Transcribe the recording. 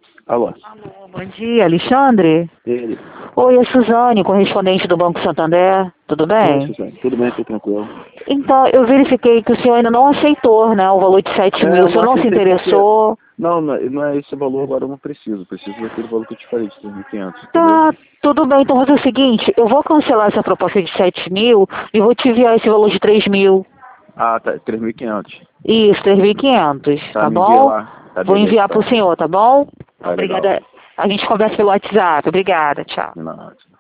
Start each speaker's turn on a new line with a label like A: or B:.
A: Alô?
B: Alô, bom dia, Alexandre?
A: Ele.
B: Oi, é Suzane, correspondente do Banco Santander. Tudo
A: Oi,
B: bem?
A: Suzane. Tudo bem, tudo tranquilo.
B: Então, eu verifiquei que o senhor ainda não aceitou, né, o valor de 7 mil.
A: Eu
B: O senhor
A: não
B: não se
A: aceitei porque...
B: interessou?
A: Não é esse valor agora, eu não preciso. Preciso daquele valor que eu te falei, de 3.500, entendeu?
B: Tá, tudo bem. Então, vou fazer o seguinte, eu vou cancelar essa proposta de 7 mil e vou te enviar esse valor de 3 mil.
A: Ah, tá, 3.500.
B: Isso, 3.500,
A: Tá,
B: tá
A: me envia
B: bom?
A: lá. Tá,
B: Vou
A: beleza,
B: enviar para o
A: então.
B: senhor, tá bom?
A: Tá legal.
B: Obrigada. A gente conversa pelo WhatsApp. Obrigada, tchau.
A: Não.